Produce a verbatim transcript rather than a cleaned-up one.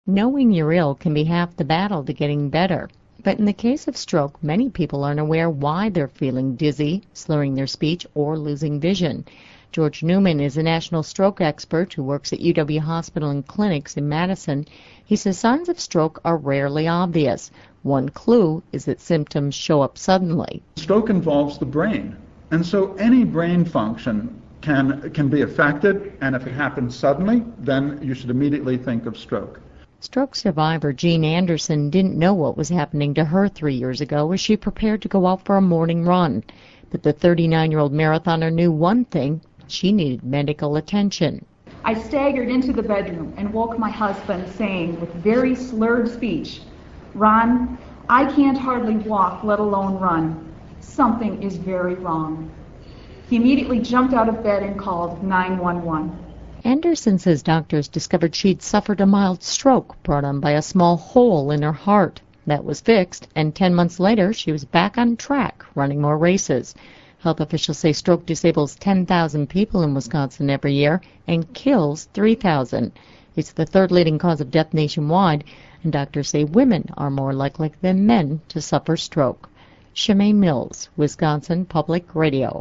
Knowing you're ill can be half the battle to getting better. But in the case of stroke, many people aren't aware why they're feeling dizzy, slurring their speech, or losing vision. George Newman is a national stroke expert who works at U W Hospital and Clinics in Madison. He says signs of stroke are rarely obvious. One clue is that symptoms show up suddenly. Stroke involves the brain, and so any brain function can, can be affected, and if it happens suddenly, then you should immediately think of stroke. Stroke survivor Jean Anderson didn't know what was happening to her three years ago as she prepared to go out for a morning run. But the thirty-nine-year-old marathoner knew one thing: she needed medical attention. I staggered into the bedroom and woke my husband, saying with very slurred speech, "Ron, I can't hardly walk, let alone run. Something is very wrong." He immediately jumped out of bed and called nine one one. Anderson says doctors discovered she'd suffered a mild stroke brought on by a small hole in her heart. That was fixed, and ten months later she was back on track, running more races. Health officials say stroke disables ten thousand people in Wisconsin every year and kills three thousand. It's the third leading cause of death nationwide, and doctors say women are more likely than men to suffer stroke. Shemaine Mills, Wisconsin Public Radio.